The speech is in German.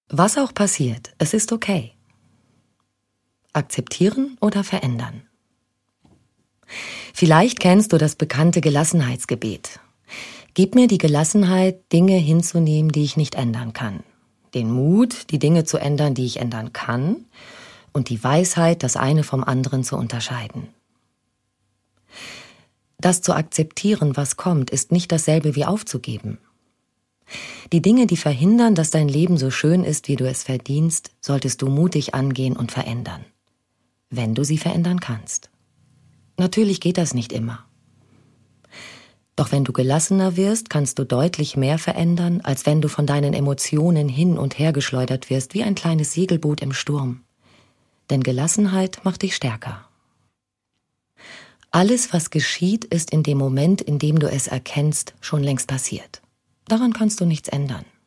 Was auch passiert, es ist okay. Akzeptieren oder verändern. Vielleicht kennst du das bekannte Gelassenheitsgebet. Gib mir die Gelassenheit, Dinge hinzunehmen, die ich nicht ändern kann. Den Mut, die Dinge zu ändern, die ich ändern kann. Und die Weisheit, das eine vom anderen zu unterscheiden. Das zu akzeptieren, was kommt, ist nicht dasselbe wie aufzugeben. Die Dinge, die verhindern, dass dein Leben so schön ist, wie du es verdienst, solltest du mutig angehen und verändern. Wenn du sie verändern kannst. Natürlich geht das nicht immer. Doch wenn du gelassener wirst, kannst du deutlich mehr verändern, als wenn du von deinen Emotionen hin und her geschleudert wirst, wie ein kleines Segelboot im Sturm. Denn Gelassenheit macht dich stärker. Alles, was geschieht, ist in dem Moment, in dem du es erkennst, schon längst passiert. Daran kannst du nichts ändern.